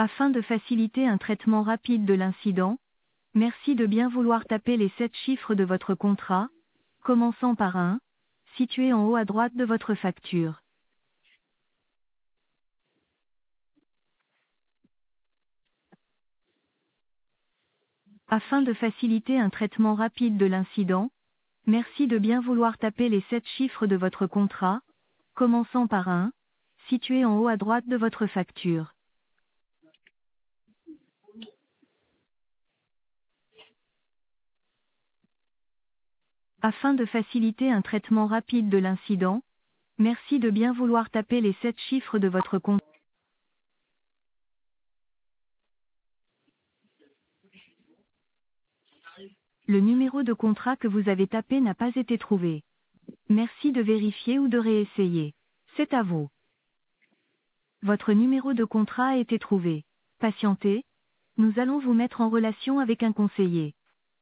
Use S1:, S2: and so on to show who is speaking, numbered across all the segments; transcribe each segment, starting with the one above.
S1: Afin de faciliter un traitement rapide de l'incident, merci de bien vouloir taper les 7 chiffres de votre contrat, commençant par 1, situé en haut à droite de votre facture. Afin de faciliter un traitement rapide de l'incident, merci de bien vouloir taper les 7 chiffres de votre contrat, commençant par 1, situé en haut à droite de votre facture. Afin de faciliter un traitement rapide de l'incident, merci de bien vouloir taper les 7 chiffres de votre contrat. Le numéro de contrat que vous avez tapé n'a pas été trouvé. Merci de vérifier ou de réessayer. C'est à vous. Votre numéro de contrat a été trouvé. Patientez. Nous allons vous mettre en relation avec un conseiller.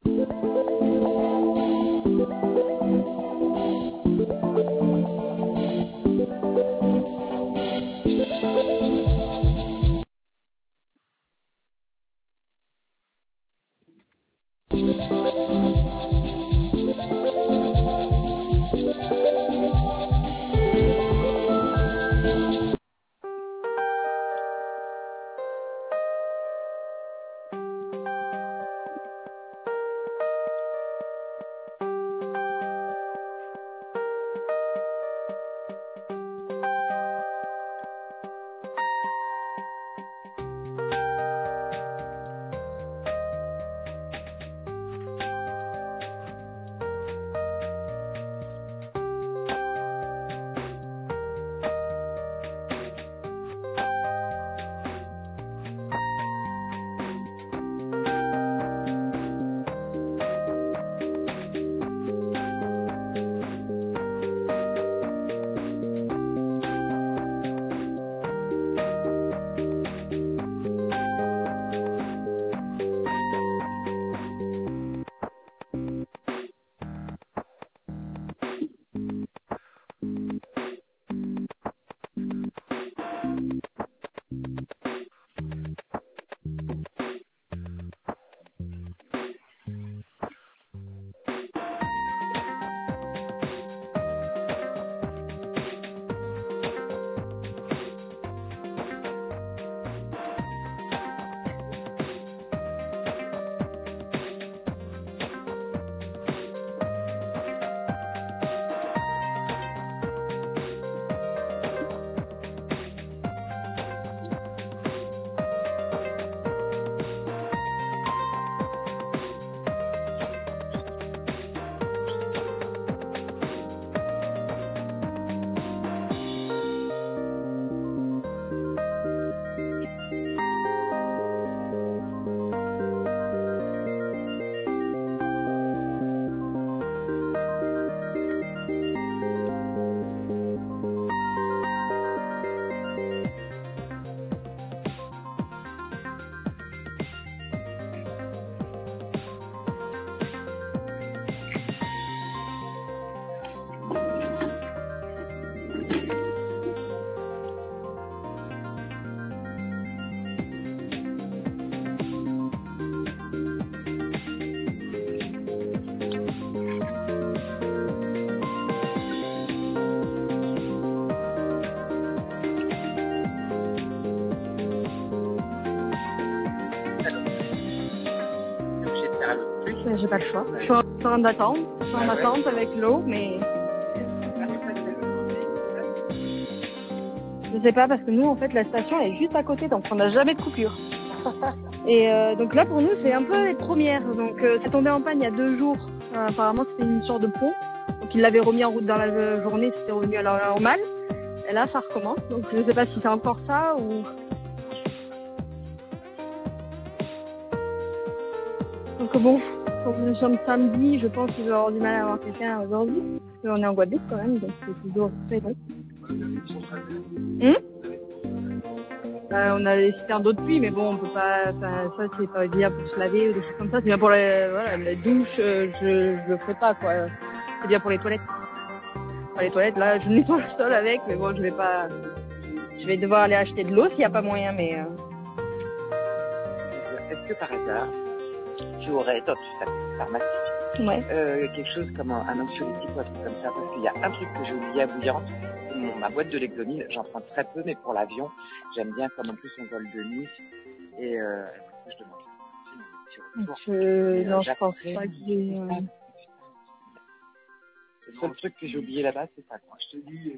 S2: J'ai pas le choix. Je suis en train d'attendre. Je suis en attente avec l'eau, mais je sais pas parce que nous, en fait, la station est juste à côté, donc on n'a jamais de coupure. Et donc là, pour nous, c'est un peu les premières. Donc c'est tombé en panne il y a 2 jours. Apparemment, c'était une sorte de pont. Donc ils l'avaient remis en route dans la journée, c'était revenu à la normale. Et là, ça recommence. Donc je sais pas si c'est encore ça ou... Donc bon, comme nous sommes samedi, je pense qu'il va avoir du mal à avoir quelqu'un aujourd'hui. Parce qu'on est en Guadeloupe quand même, donc c'est toujours très bon. On a les citernes d'eau de pluie, mais bon, on peut pas, ça c'est pas bien pour se laver ou des choses comme ça. C'est bien pour les douches, je le ferai pas, quoi. C'est bien pour les toilettes. Enfin, les toilettes, là, je nettoie le sol avec, mais bon, je vais devoir aller acheter de l'eau s'il y a pas moyen, mais
S3: que par hasard, tu aurais dans ta pharmacie quelque chose comme un anxiolytique ou un truc comme ça, parce qu'il y a un truc que j'ai oublié à Bouillante, c'est ma boîte de Lexomil, j'en prends très peu, mais pour l'avion, j'aime bien comme en plus on vole de nuit, et je demande.
S2: Non, je pense pas que j'ai...
S3: Le seul truc que j'ai oublié là-bas, c'est ça, quoi. Je te dis...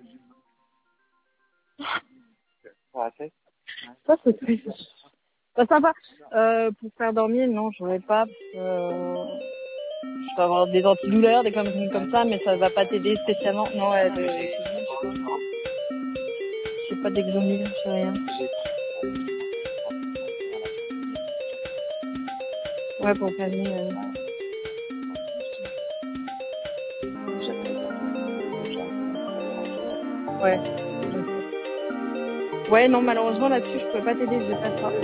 S3: Pour assez
S2: Ça, c'est très... Pas sympa. Pour faire dormir, non, j'aurais pas. Je peux avoir des antidouleurs, des conneries comme ça, mais ça va pas t'aider spécialement. Non, j'ai pas d'Lexomil, j'ai rien. Ouais, pour calmer. Ouais. Ouais, non, malheureusement, là-dessus, je peux pas t'aider, j'ai pas ça.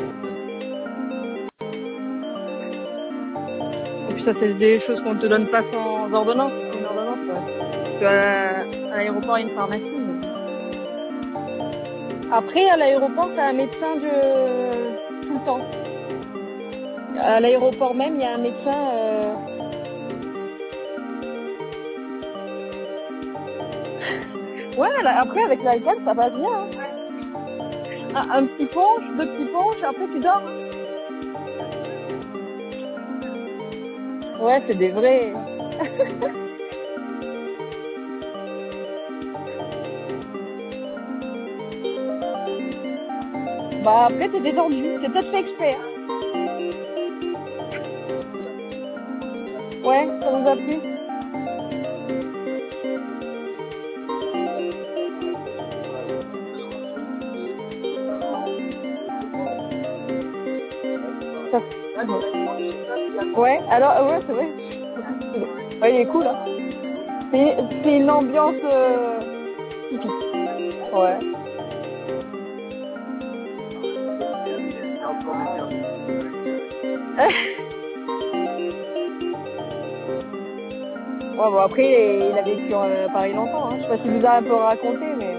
S2: Et puis ça, c'est des choses qu'on te donne pas sans ordonnance. C'est une ordonnance, ouais. Parce qu'à l'aéroport, il y a une pharmacie. Mais... Après, à l'aéroport, t'as un médecin tout le temps. À l'aéroport même, il y a un médecin... Ouais, après, avec l'alcool, ça passe bien. Hein. Un petit punch, 2 petits punches, après tu dors. Ouais, c'est des vrais. Bah après, t'es détendu. C'est peut-être fait exprès. Hein. Ouais, ça nous a plu. Ouais, alors, ouais, c'est vrai. Ouais, il est cool, hein. C'est une ambiance typique. Ouais. Ouais, bon, après, il a vécu à Paris longtemps, hein. Je sais pas s'il vous a un peu raconté, mais...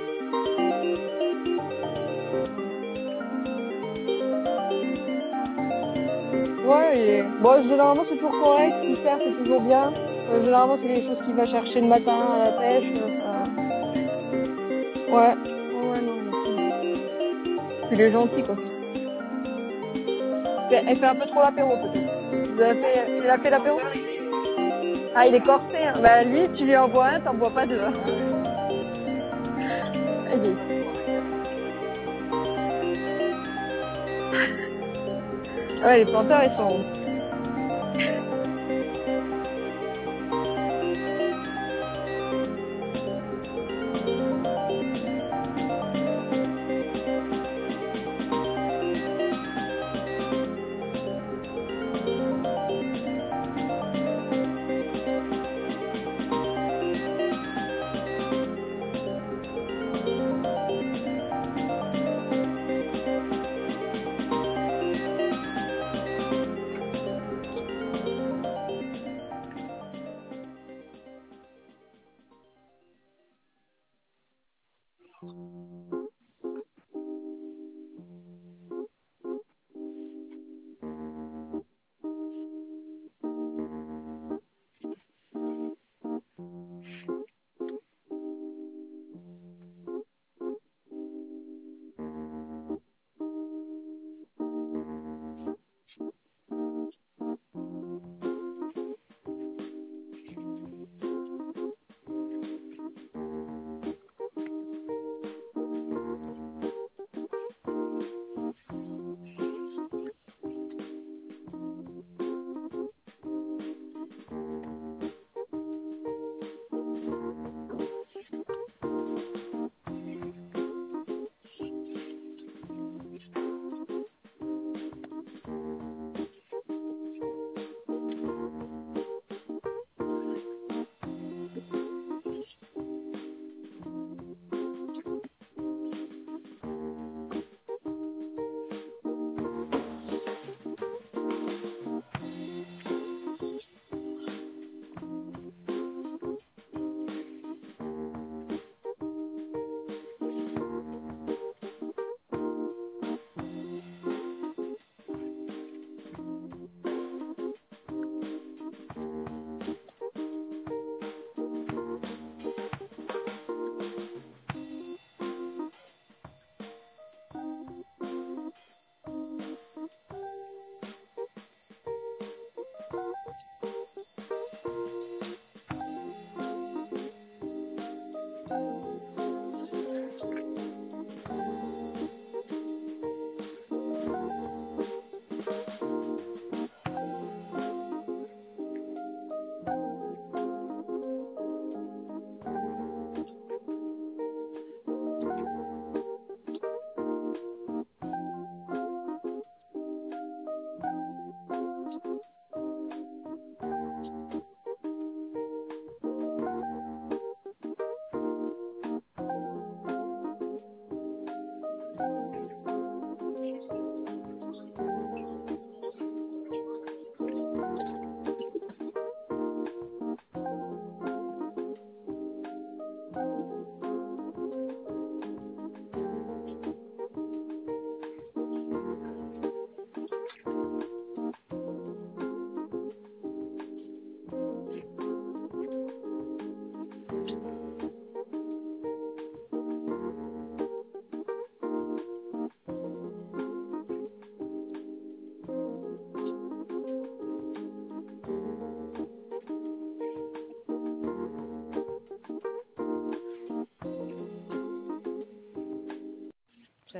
S2: Ouais, bon, généralement, c'est toujours correct. Ce qu'il fait, c'est toujours bien. Généralement, c'est les choses qu'il va chercher le matin à la pêche. Ouais. Ouais, non, il est gentil, quoi. Elle fait un peu trop l'apéro, peut-être. Il a fait l'apéro? Ah, il est corsé, hein. Bah, lui, tu lui envoies un, t'en bois pas deux. Hein. Ouais, les planteurs, ils sont...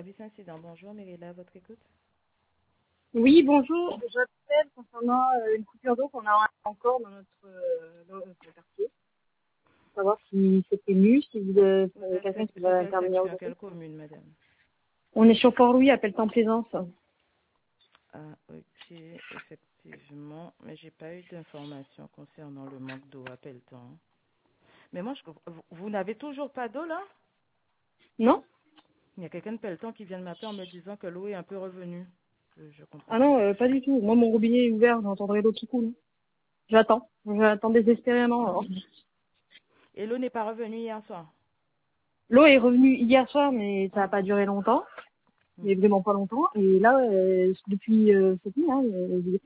S4: service incident. Bonjour, Mérila, à votre écoute.
S2: Oui, bonjour. J'appelle concernant une coupure d'eau qu'on a encore dans notre quartier. Pour savoir si c'est ému, si vous avez quelqu'un qui va intervenir
S4: aujourd'hui. Quelle commune, madame?
S2: On est sur Port-Louis, à Pelletan-Plaisance.
S4: Ah, ok, effectivement. Mais j'ai pas eu d'informations concernant le manque d'eau à Pelletan. Mais moi, vous n'avez toujours pas d'eau, là?
S2: Non.
S4: Il y a quelqu'un de Pelletan qui vient de m'appeler en me disant que l'eau est un peu revenue. Je comprends.
S2: Ah non, pas du tout. Moi, mon robinet est ouvert, j'entendrai l'eau qui coule. J'attends désespérément. Alors.
S4: Et l'eau n'est pas revenue hier soir?
S2: L'eau est revenue hier soir, mais ça n'a pas duré longtemps. Mais vraiment pas longtemps. Et là, depuis cette nuit, il n'y a plus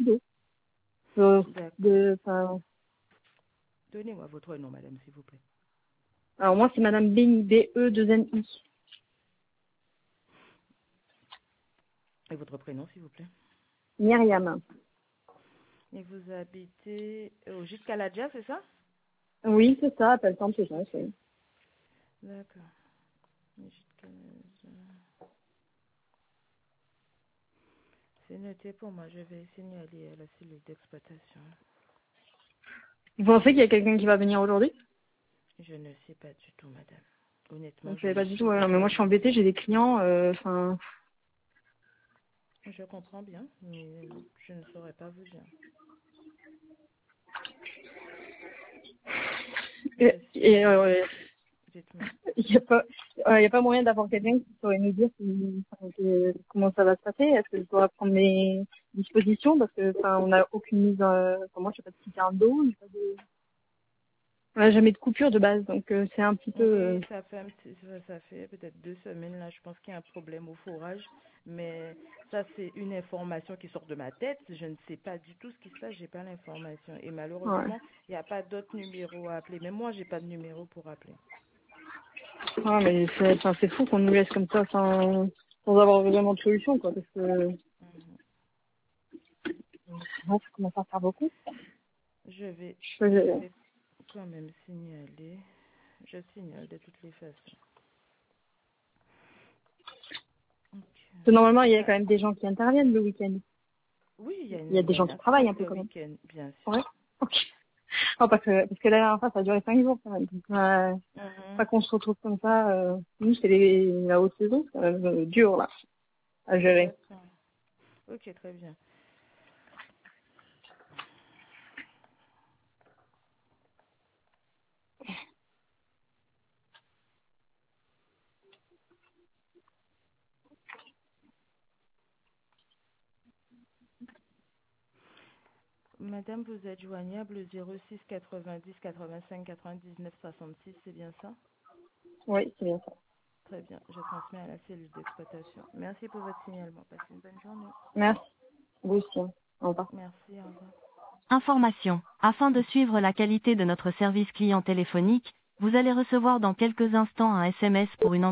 S2: d'eau.
S4: Donnez-moi votre nom, madame, s'il vous plaît.
S2: Alors moi, c'est madame Béni, B-E-2-N-I.
S4: Et votre prénom, s'il vous plaît?
S2: Myriam.
S4: Et vous habitez au Gîte Caladia, c'est ça?
S2: Oui, c'est ça, Pelletan, c'est ça.
S4: D'accord. Gîte Caladia. C'est noté pour moi, je vais signaler à la cellule d'exploitation.
S2: Vous pensez qu'il y a quelqu'un qui va venir aujourd'hui?
S4: Je ne sais pas du tout, madame. Honnêtement,
S2: je ne sais pas du tout. Ouais, mais moi, je suis embêtée, j'ai des clients.
S4: Je comprends bien, mais je ne saurais pas vous dire.
S2: Il n'y a pas moyen d'avoir quelqu'un qui saurait nous dire comment ça va se passer. Est-ce que je dois prendre mes dispositions? Parce que on n'a aucune mise. Moi, je n'ai pas de citerne d'eau. On n'a jamais de coupure de base, donc c'est un petit peu.
S4: Oui, ça fait peut-être 2 semaines là. Je pense qu'il y a un problème au forage, mais ça c'est une information qui sort de ma tête. Je ne sais pas du tout ce qui se passe. J'ai pas l'information et malheureusement il n'y a pas d'autres numéros à appeler. Même moi j'ai pas de numéro pour appeler.
S2: Ah mais c'est fou qu'on nous laisse comme ça sans avoir vraiment de solution quoi, parce que ça commence à faire beaucoup.
S4: Je vais quand même signaler. Je signale de toutes les façons.
S2: Okay. Normalement, il y a quand même des gens qui interviennent le week-end.
S4: Oui, il
S2: y a des gens qui travaillent un peu quand même.
S4: Bien sûr.
S2: Ouais. Okay. Oh, parce que la dernière fois, ça a duré 5 jours quand même. Donc, pas qu'on se retrouve comme ça. Nous, c'est la haute saison, c'est quand même dur là à gérer.
S4: Ok, très bien. Madame, vous êtes joignable 06 90 85 99 66, c'est bien ça?
S2: Oui, c'est bien ça.
S4: Très bien, je transmets à la cellule d'exploitation. Merci pour votre signalement. Passez une bonne journée.
S2: Merci. Vous aussi. Au revoir.
S4: Merci, au revoir.
S1: Information. Afin de suivre la qualité de notre service client téléphonique, vous allez recevoir dans quelques instants un SMS pour une